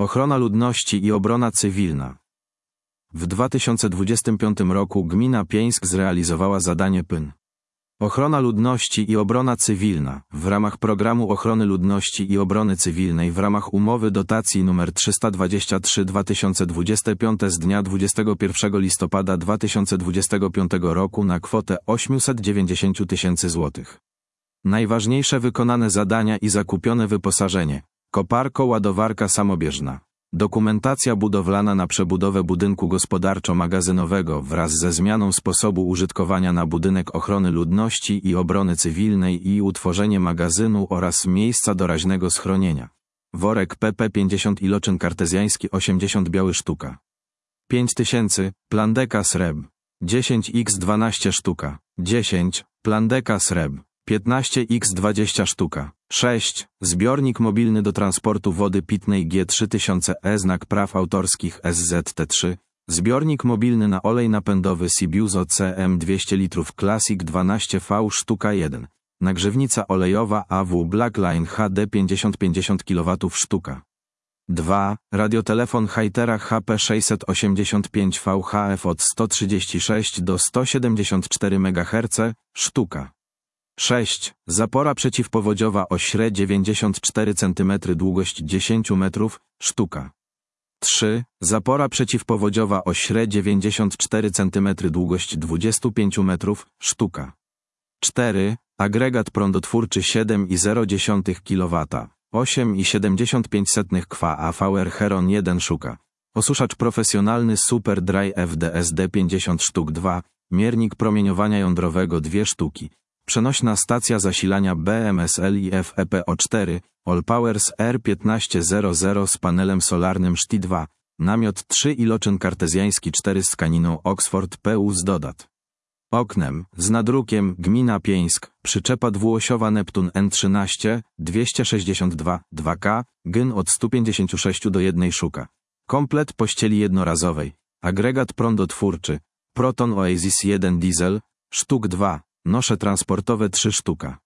Ochrona ludności i obrona cywilna. W 2025 roku gmina Pieńsk zrealizowała zadanie PYN. Ochrona ludności i obrona cywilna w ramach Programu Ochrony Ludności i Obrony Cywilnej w ramach umowy dotacji nr 323/2025 z dnia 21 listopada 2025 roku na kwotę 890 tysięcy złotych. Najważniejsze wykonane zadania i zakupione wyposażenie: koparko, ładowarka samobieżna. Dokumentacja budowlana na przebudowę budynku gospodarczo-magazynowego wraz ze zmianą sposobu użytkowania na budynek ochrony ludności i obrony cywilnej i utworzenie magazynu oraz miejsca doraźnego schronienia. Worek PP 50 iloczyn kartezjański 80 biały sztuka. 5000, plandeka sreb. 10x12 sztuka. 10, plandeka sreb. 15x20 sztuka. 6. Zbiornik mobilny do transportu wody pitnej G3000E znak praw autorskich SZT3. Zbiornik mobilny na olej napędowy Sibiuzo CM 200 litrów Classic 12V sztuka 1. Nagrzewnica olejowa AW Blackline HD 50-50 kW sztuka. 2. Radiotelefon Hytera HP 685 VHF od 136 do 174 MHz sztuka. 6. Zapora przeciwpowodziowa o śre 94 cm, długość 10 metrów, sztuka. 3. Zapora przeciwpowodziowa o śre 94 cm, długość 25 metrów, sztuka. 4. Agregat prądotwórczy 7,0 kW, 8,75 kW AVR Heron 1 sztuka. Osuszacz profesjonalny Super Dry FDSD 50 sztuk 2, miernik promieniowania jądrowego 2 sztuki. Przenośna stacja zasilania BMSL i FEPO4, Allpowers R1500 z panelem solarnym STI2, namiot 3 iloczyn kartezjański 4 z tkaniną Oxford PU z dodat. Oknem, z nadrukiem, gmina Pieńsk, przyczepa dwuosiowa Neptun N13, 262, 2K, gyn od 156 do 1 szuka. Komplet pościeli jednorazowej, agregat prądotwórczy, Proton Oasis 1 diesel, sztuk 2, nosze transportowe 3 sztuka.